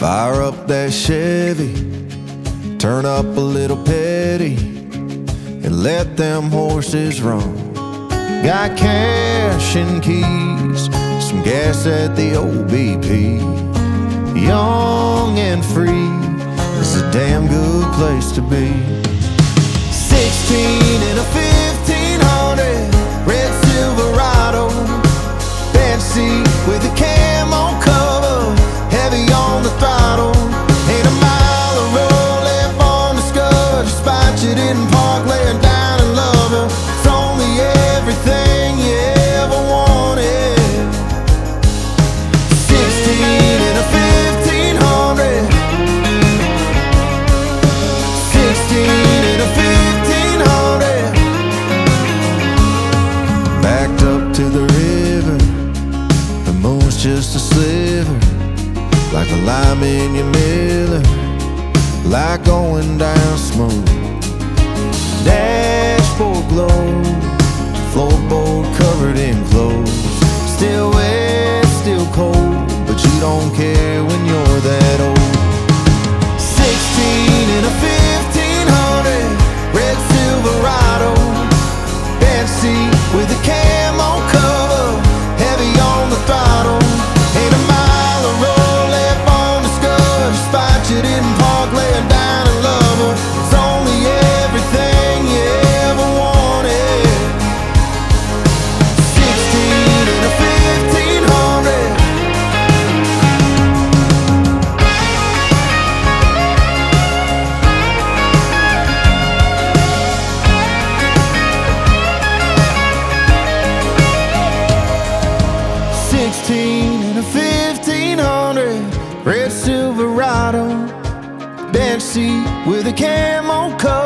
Fire up that Chevy, turn up a little petty, and let them horses run. Got cash and keys, some gas at the old BP. Young and free, it's a damn good place to be. 16 in a 1500 red Silverado, bench seat with a camo cover, heavy on the throttle. Ain't a mile of road left on the scud, despite you didn't park laying down and love her. It's only everything you ever wanted. 16 in a 1500, 16 in a 1500, backed up to the river, the moon's just a sliver, like a lime in your Miller, like going down smooth. Dashboard glow, floorboard covered in clothes. Still wet, still cold, but you don't care when you're that old. 16 in a 1500 red Silverado, bench seat with a camo cover, heavy on the throttle. Ain't a mile of road left on the scud, despite you didn't park laying down and love her. It's only everything you ever wanted. 16 in a 1500. In a 1500 red Silverado, bench seat with a camo cover.